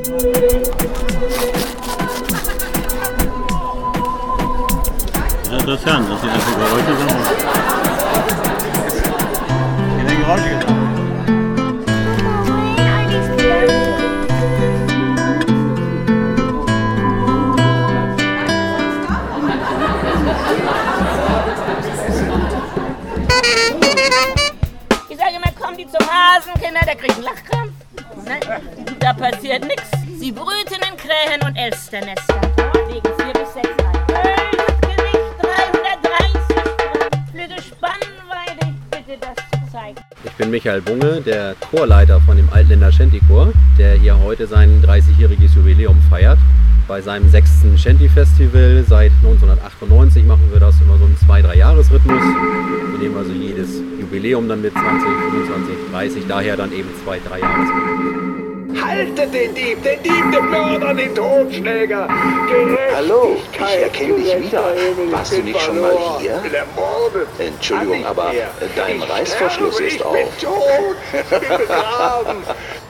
Ja, interessant, dass Sie einfach Geräusche sammeln. Keine Geräusche gesammelt. Ich sage immer, kommen die zum Hasen, Kinder, der kriegt einen Lachkrampf. Nein, da passiert nichts. Sie brüten in Krähen und Elsternestern. Legen 4 bis 6 Eier. Gewicht 330 Gramm. Flügge Spannweite, ich bitte das zu zeigen. Ich bin Michael Bunge, der Chorleiter von dem Altländer Shanty-Chor, der hier heute sein 30-jähriges Jubiläum feiert. Bei seinem 6. Shanty-Festival seit 1998 machen wir das immer so im 2-3-Jahres-Rhythmus. Wir nehmen also jedes Jubiläum dann mit 20, 25, 30, daher dann eben 2-3 Jahresrhythmus. Haltet den Dieb, den Mörder, den Totschläger! Hallo, ich erkenne dich wieder. Warst du nicht schon mal hier? Entschuldigung, aber dein Reißverschluss ist auf. Ich bin tot, ich bin begraben.